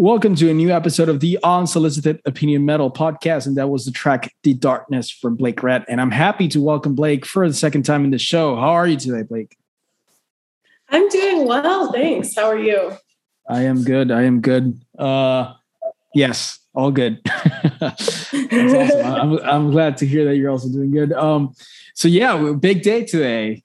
Welcome to a new episode of the Unsolicited Opinion Metal podcast. And that was the track The Darkness from Blake Red. And I'm happy to welcome Blake for the second time in the show. How are you today, Blake? I'm doing well, thanks. How are you? I am good. Yes, all good. That's awesome. I'm glad to hear that you're also doing good. Big day today.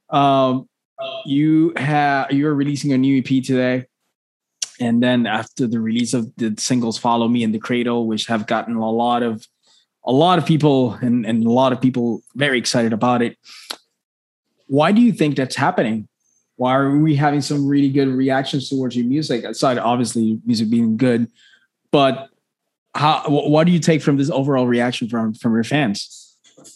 You're releasing a new EP today. And then after the release of the singles Follow Me and The Cradle, which have gotten a lot of people and a lot of people very excited about it. Why do you think that's happening? Why are we having some really good reactions towards your music? Aside, obviously, music being good, but what do you take from this overall reaction from your fans?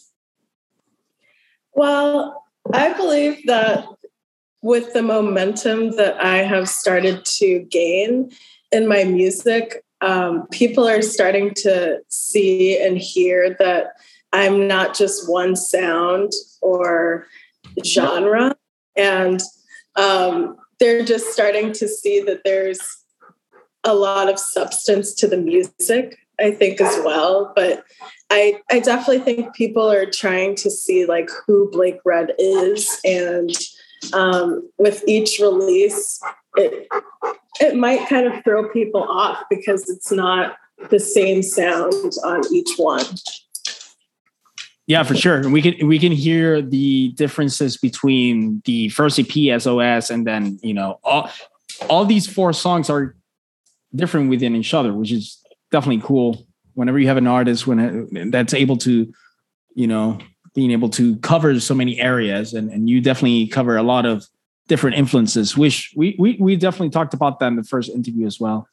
Well, I believe that with the momentum that I have started to gain in my music, people are starting to see and hear that I'm not just one sound or genre. And they're just starting to see that there's a lot of substance to the music, I think, as well. But I definitely think people are trying to see like who Blake Red is, and with each release, it might kind of throw people off because it's not the same sound on each one. Yeah, for sure. We can hear the differences between the first EP, SOS, and then all these four songs are different within each other, which is definitely cool. Whenever you have an artist that's able to, being able to cover so many areas, and you definitely cover a lot of different influences, which we definitely talked about that in the first interview as well.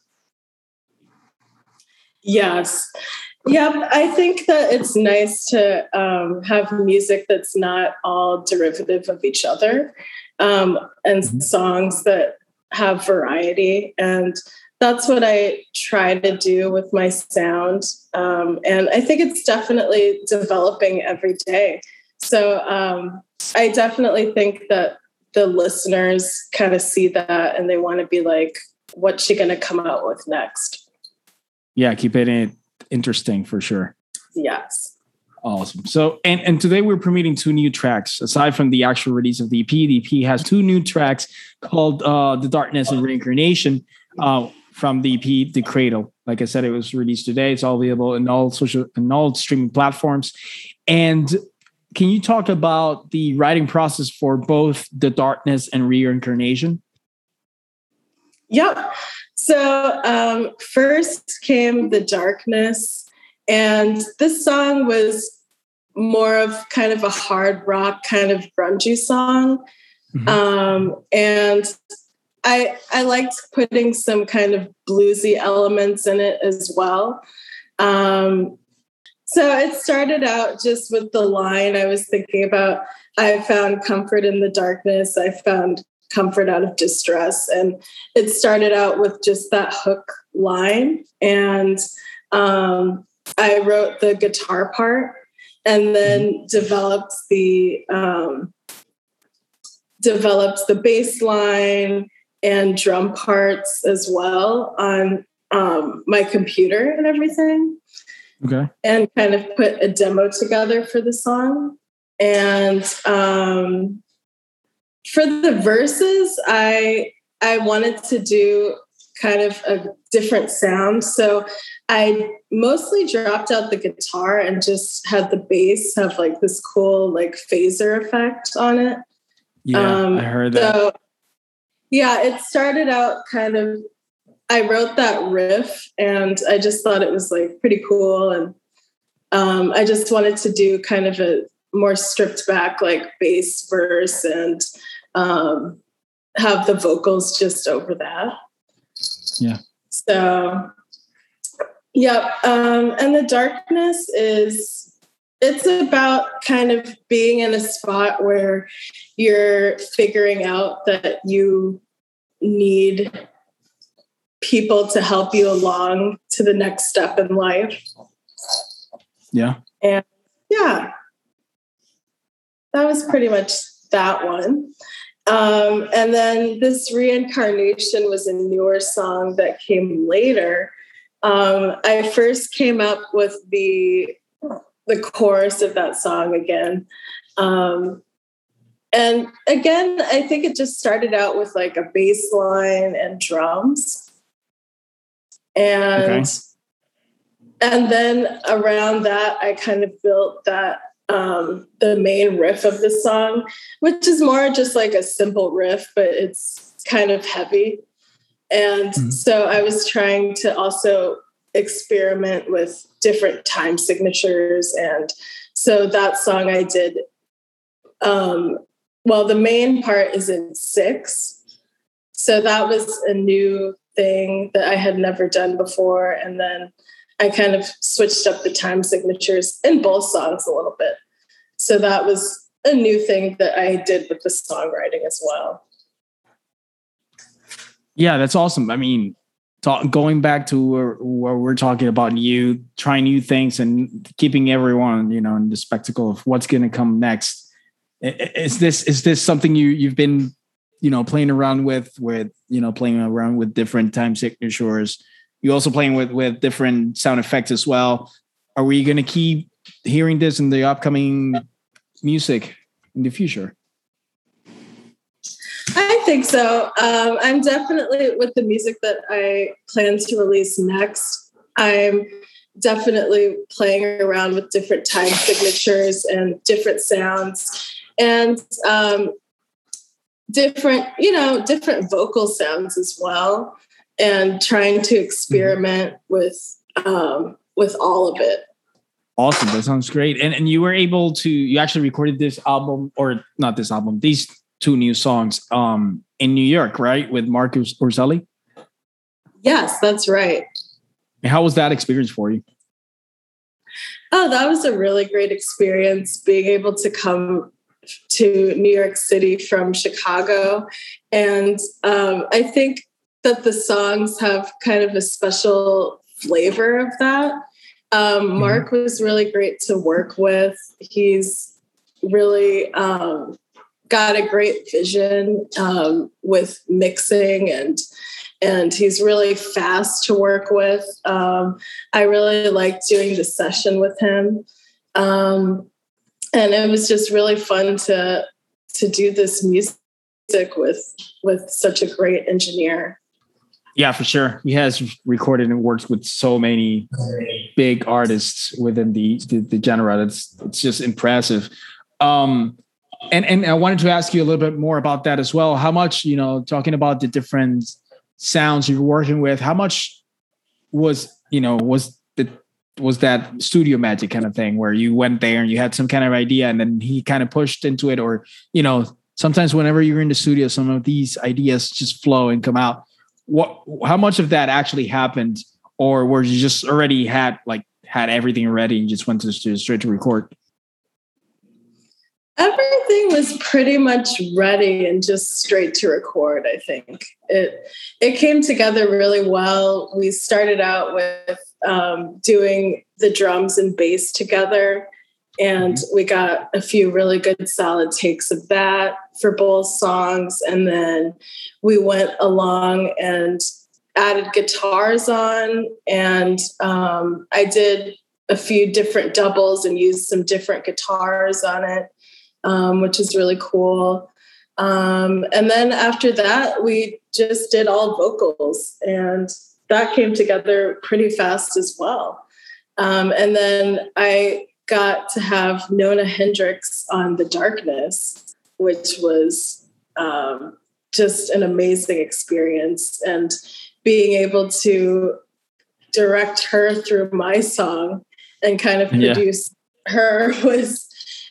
Yes. Yeah, I think that it's nice to have music that's not all derivative of each other, and songs that have variety. And that's what I try to do with my sound. And I think it's definitely developing every day. So I definitely think that the listeners kind of see that and they want to be like, what's she going to come out with next? Yeah, keeping it interesting for sure. Yes. Awesome. So, and today we're premiering 2 new tracks. Aside from the actual release of the EP has 2 new tracks called The Darkness and Reincarnation. From the EP, The Cradle. Like I said, it was released today. It's all available in all streaming platforms. And can you talk about the writing process for both The Darkness and Reincarnation? Yep. So first came The Darkness, and this song was more of kind of a hard rock, kind of grungy song. Mm-hmm. And I liked putting some kind of bluesy elements in it as well. So it started out just with the line I was thinking about. I found comfort in the darkness. I found comfort out of distress. And it started out with just that hook line. And I wrote the guitar part and then developed the bass line and drum parts as well on my computer and everything. Okay. And kind of put a demo together for the song. And for the verses, I wanted to do kind of a different sound. So I mostly dropped out the guitar and just had the bass have like this cool like phaser effect on it. Yeah, I heard that. So, yeah, it started out kind of, I wrote that riff and I just thought it was like pretty cool. And I just wanted to do kind of a more stripped back like bass verse and have the vocals just over that. Yeah. So, yeah. And The Darkness it's about kind of being in a spot where you're figuring out that you need people to help you along to the next step in life. Yeah. And yeah, that was pretty much that one. And then this Reincarnation was a newer song that came later. I first came up with the chorus of that song again. And again, I think it just started out with like a bass line and drums. And then around that, I kind of built that the main riff of the song, which is more just like a simple riff, but it's kind of heavy. And so I was trying to also experiment with different time signatures. And so that song I did, the main part is in 6. So that was a new thing that I had never done before. And then I kind of switched up the time signatures in both songs a little bit. So that was a new thing that I did with the songwriting as well. Yeah, that's awesome. I mean, going back to where we're talking about you trying new things and keeping everyone, in the spectacle of what's going to come next. Is this something you've been, playing around with playing around with different time signatures? You also playing with different sound effects as well. Are we going to keep hearing this in the upcoming music in the future? I think so. I'm definitely, with the music that I plan to release next, I'm definitely playing around with different time signatures and different sounds and different vocal sounds as well, and trying to experiment with all of it. Awesome. That sounds great. And you were able to, you actually recorded this album, or not this album, these 2 new songs in New York, right? With Mark Orselli? Yes, that's right. And how was that experience for you? Oh, that was a really great experience, being able to come to New York City from Chicago. And I think that the songs have kind of a special flavor of that. Mark was really great to work with. He's really got a great vision with mixing, and he's really fast to work with. I really liked doing the session with him. And it was just really fun to do this music with such a great engineer. Yeah, for sure. He has recorded and worked with so many big artists within the genre. It's just impressive. And I wanted to ask you a little bit more about that as well. How much, talking about the different sounds you're working with, how much was that studio magic kind of thing where you went there and you had some kind of idea and then he kind of pushed into it? Or, sometimes whenever you're in the studio, some of these ideas just flow and come out. How much of that actually happened, or were you just already had everything ready and just went to the studio straight to record? Everything was pretty much ready and just straight to record. I think it came together really well. We started out with doing the drums and bass together, and we got a few really good solid takes of that for both songs. And then we went along and added guitars on, and I did a few different doubles and used some different guitars on it, which is really cool. And then after that, we just did all vocals, and that came together pretty fast as well. And then I got to have Nona Hendryx on The Darkness, which was just an amazing experience. And being able to direct her through my song and kind of produce her was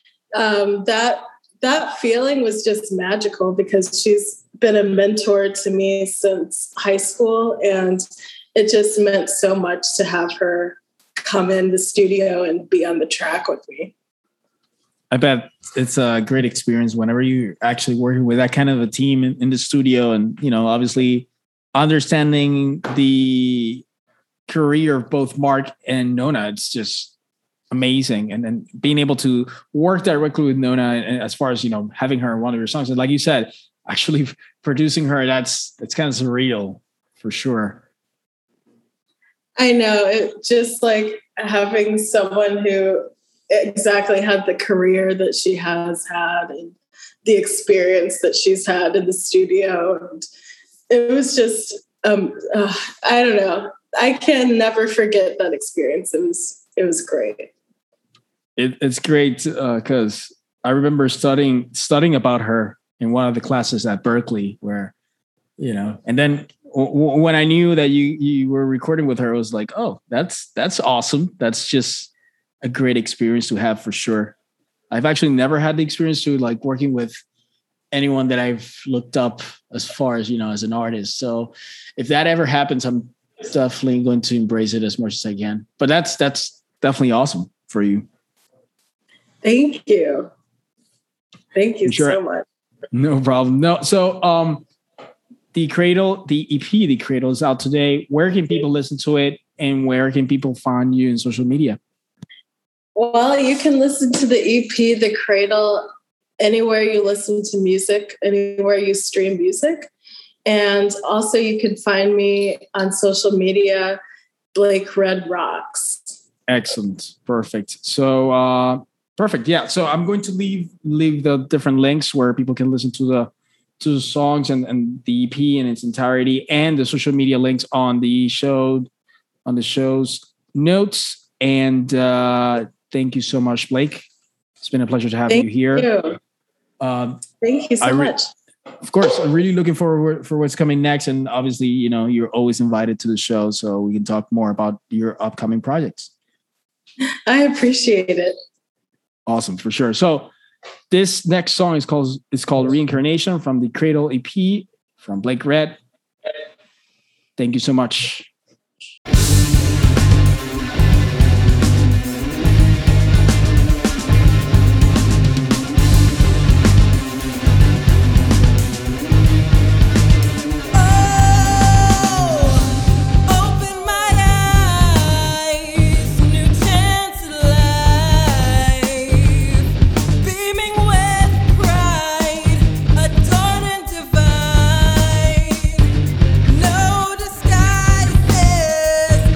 that feeling was just magical, because she's been a mentor to me since high school, and it just meant so much to have her come in the studio and be on the track with me. I bet it's a great experience whenever you're actually working with that kind of a team in the studio, and obviously understanding the career of both Mark and Nona. It's just amazing. And then being able to work directly with Nona, as far as, having her in one of your songs. And like you said, actually producing her, that's kind of surreal for sure. I know, it just like having someone who exactly had the career that she has had and the experience that she's had in the studio. And it was just, I don't know. I can never forget that experience. It was great. It's great because I remember studying about her in one of the classes at Berkeley, where, you know, and then when I knew that you were recording with her, I was like, oh, that's awesome. That's just a great experience to have for sure. I've actually never had the experience to like working with anyone that I've looked up as far as, you know, as an artist. So if that ever happens, I'm definitely going to embrace it as much as I can. But that's definitely awesome for you. Thank you. Thank you so much. No problem. No. So the Cradle, the EP, The Cradle is out today. Where can people listen to it, and where can people find you in social media? Well, you can listen to the EP, The Cradle, anywhere you listen to music, anywhere you stream music. And also you can find me on social media, Blake Red Rocks. Excellent. Perfect. So, perfect. Yeah. So I'm going to leave the different links where people can listen to the songs and the EP in its entirety, and the social media links on the show's notes. And thank you so much, Blake. It's been a pleasure to have you here. Thank you so much. Of course, I'm really looking forward for what's coming next. And obviously, you know, you're always invited to the show so we can talk more about your upcoming projects. I appreciate it. Awesome, for sure. So this next song is called Reincarnation from the Cradle EP from Blake Red. Thank you so much. No disguises.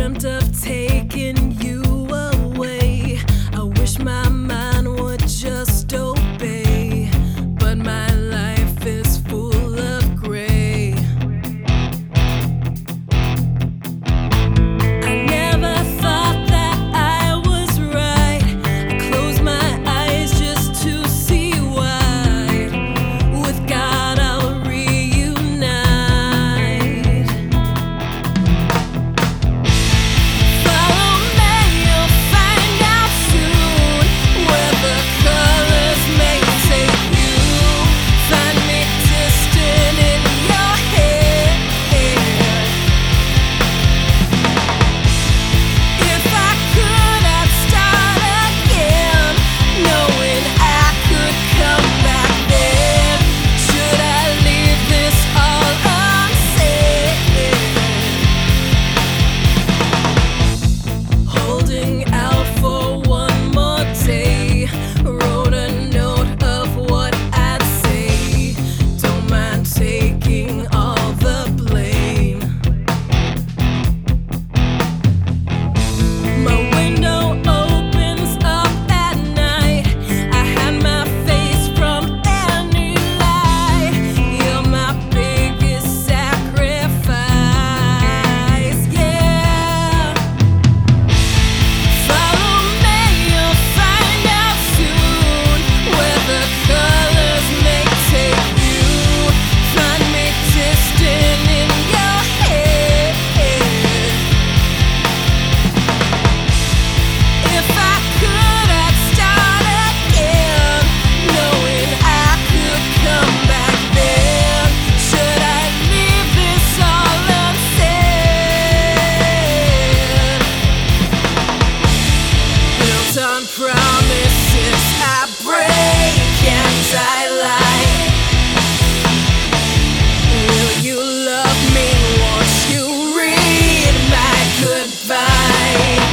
dreamt of taking you away. I wish my mind would just obey, but my life is full of gray. I never thought that I was right. I closed my eyes just to see why. With God I'll reunite. Follow me, you'll find out soon where the colors may take you. Find me distant in your head. If I could, I'd start again, knowing I could come back then. Should I leave this all unsaid? Holding out for one more day. Wrote a note of what I'd say. Don't mind taking all the blame. My window opens up at night. I hide my face from any light. You're my biggest sacrifice, yeah. Follow me, you'll find out soon where the colors may take you. Find me distant in your head. If I could, I'd start again, knowing I could come back then. Should I leave this all unsaid? Built on promises I break and I lie. Will you love me? Won't you read my goodbye?